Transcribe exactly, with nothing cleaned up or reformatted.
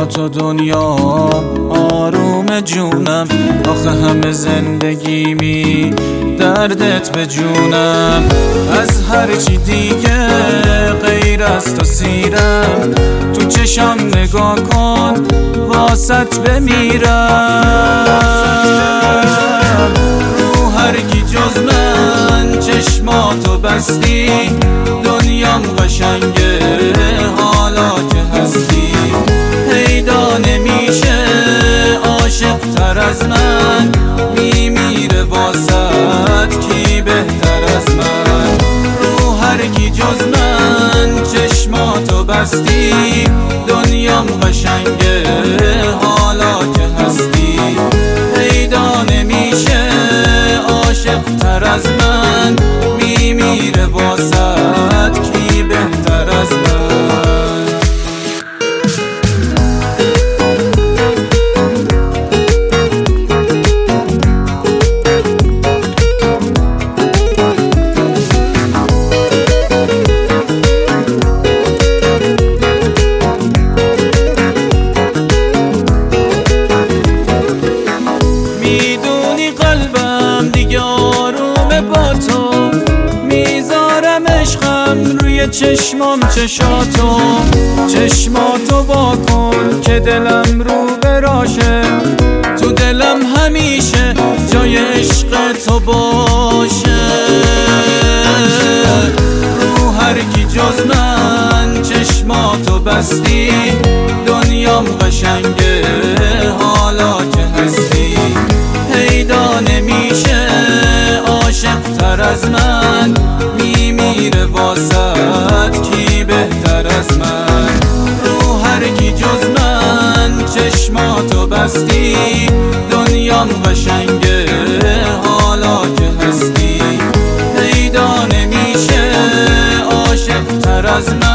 با تو دنیا آروم جونم، آخه همه زندگیمی دردت به جونم. از هرچی دیگه غیر از تو سیرم، تو چشم نگاه کن واسط بمیرم. رو هرکی جز من چشماتو بستی، دنیام قشنگه حالا که هستی. پیدا نمیشه عاشق تر از من، میمیره واسط کی بهتر از من. رو هرکی جز من چشماتو بستی، دنیام قشنگه حالا که هستی. پیدا نمیشه عاشق تر از من، میمیره واسط کی بهتر از من. میدونی قلبم دیگه آرومه با تو، میذارم عشقم روی چشمام چشاتو. چشماتو با کن که دلم رو براشه، تو دلم همیشه جای عشق تو باشه. رو هرکی جز من چشماتو بستی، دنیام قشنگه حالا که هستی. پیدا نمیشه عاشق تر از من، میمیره واسط کی بهتر از من. رو هرکی جز من چشماتو بستی، دنیام قشنگه حالا که هستی. پیدا نمیشه عاشق تر از من.